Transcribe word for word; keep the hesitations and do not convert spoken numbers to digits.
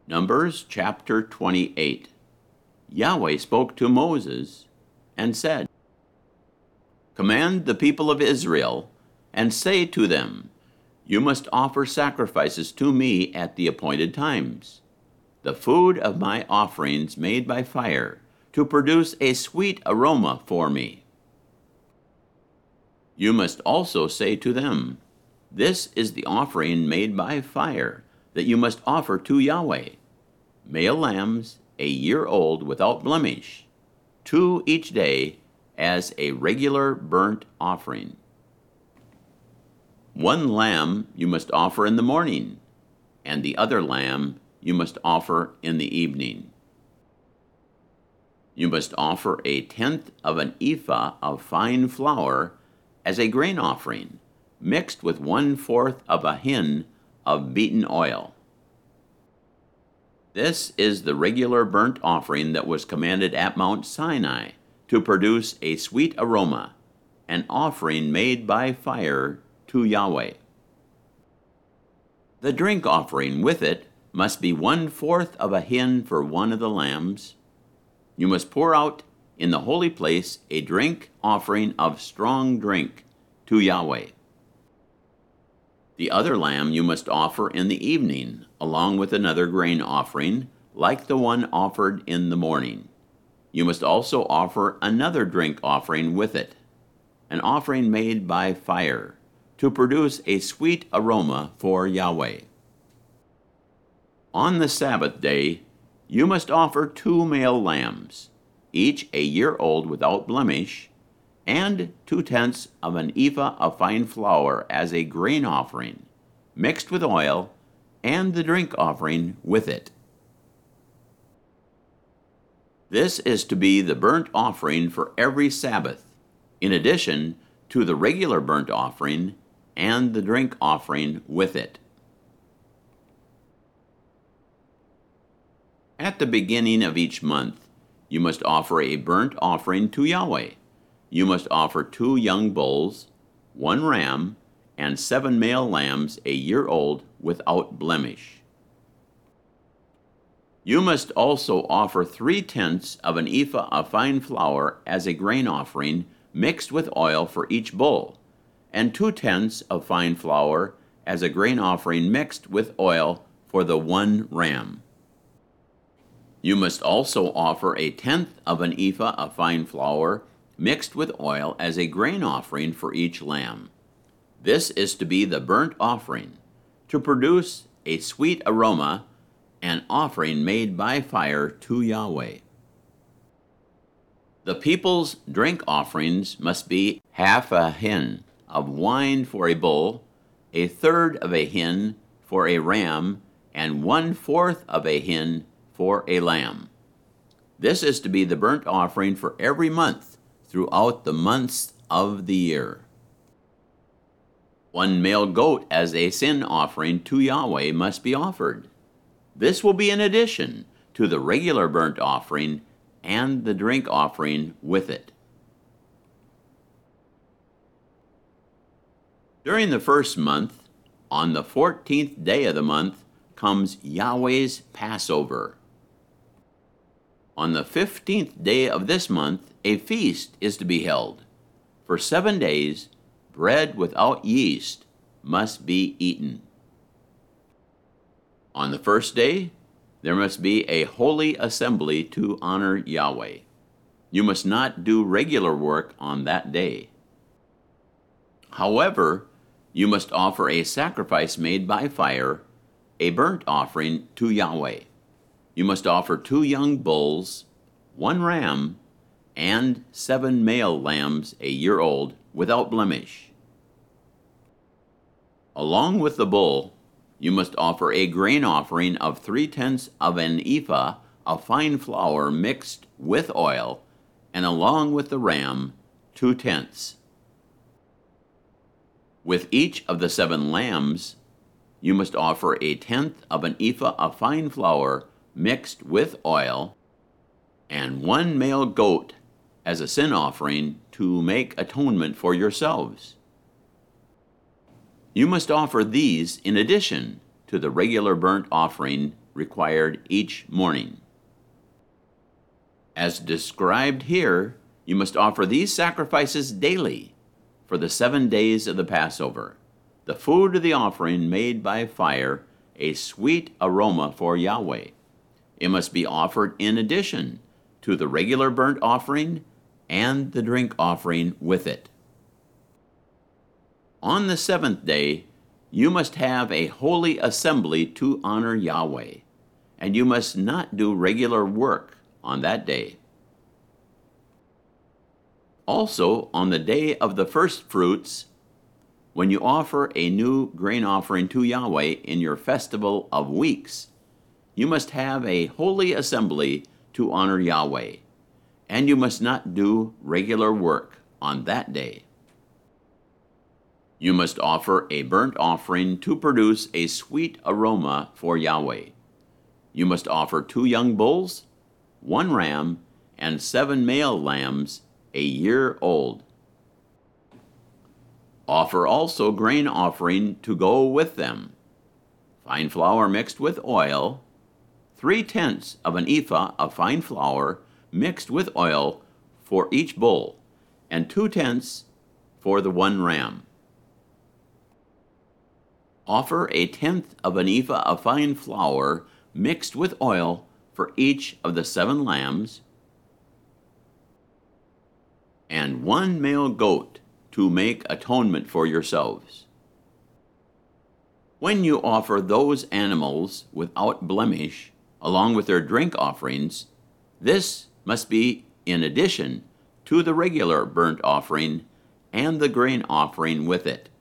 Numbers chapter twenty-eight. Yahweh spoke to Moses and said, "Command the people of Israel, and say to them, You must offer sacrifices to me at the appointed times, the food of my offerings made by fire, to produce a sweet aroma for me. You must also say to them, This is the offering made by fire that you must offer to Yahweh, male lambs, a year old without blemish, two each day as a regular burnt offering. One lamb you must offer in the morning, and the other lamb you must offer in the evening. You must offer a tenth of an ephah of fine flour as a grain offering, mixed with one-fourth of a hin of beaten oil. This is the regular burnt offering that was commanded at Mount Sinai to produce a sweet aroma, an offering made by fire to Yahweh. The drink offering with it must be one-fourth of a hin for one of the lambs. You must pour out in the holy place a drink offering of strong drink to Yahweh. The other lamb you must offer in the evening, along with another grain offering, like the one offered in the morning. You must also offer another drink offering with it, an offering made by fire, to produce a sweet aroma for Yahweh. On the Sabbath day, you must offer two male lambs, each a year old without blemish, and two-tenths of an ephah of fine flour as a grain offering, mixed with oil, and the drink offering with it. This is to be the burnt offering for every Sabbath, in addition to the regular burnt offering and the drink offering with it. At the beginning of each month, you must offer a burnt offering to Yahweh. You must offer two young bulls, one ram, and seven male lambs a year old without blemish. You must also offer three-tenths of an ephah of fine flour as a grain offering mixed with oil for each bull, and two-tenths of fine flour as a grain offering mixed with oil for the one ram. You must also offer a tenth of an ephah of fine flour mixed with oil as a grain offering for each lamb. This is to be the burnt offering, to produce a sweet aroma, an offering made by fire to Yahweh. The people's drink offerings must be half a hin of wine for a bull, a third of a hin for a ram, and one-fourth of a hin for a lamb. This is to be the burnt offering for every month throughout the months of the year. One male goat as a sin offering to Yahweh must be offered. This will be in addition to the regular burnt offering and the drink offering with it. During the first month, on the fourteenth day of the month, comes Yahweh's Passover. On the fifteenth day of this month, a feast is to be held. For seven days, bread without yeast must be eaten. On the first day, there must be a holy assembly to honor Yahweh. You must not do regular work on that day. However, you must offer a sacrifice made by fire, a burnt offering to Yahweh. You must offer two young bulls, one ram, and seven male lambs a year old without blemish. Along with the bull, you must offer a grain offering of three-tenths of an ephah of fine flour mixed with oil, and along with the ram, two-tenths. With each of the seven lambs, you must offer a tenth of an ephah of fine flour mixed with oil, and one male goat as a sin offering to make atonement for yourselves. You must offer these in addition to the regular burnt offering required each morning. As described here, you must offer these sacrifices daily for the seven days of the Passover, the food of the offering made by fire, a sweet aroma for Yahweh. It must be offered in addition to the regular burnt offering and the drink offering with it. On the seventh day, you must have a holy assembly to honor Yahweh, and you must not do regular work on that day. Also, on the day of the first fruits, when you offer a new grain offering to Yahweh in your festival of weeks, you must have a holy assembly to honor Yahweh, and you must not do regular work on that day. You must offer a burnt offering to produce a sweet aroma for Yahweh. You must offer two young bulls, one ram, and seven male lambs a year old. Offer also grain offering to go with them: fine flour mixed with oil, three-tenths of an ephah of fine flour mixed with oil for each bull, and two-tenths for the one ram. Offer a tenth of an ephah of fine flour mixed with oil for each of the seven lambs, and one male goat to make atonement for yourselves. When you offer those animals without blemish, along with their drink offerings, this must be in addition to the regular burnt offering and the grain offering with it.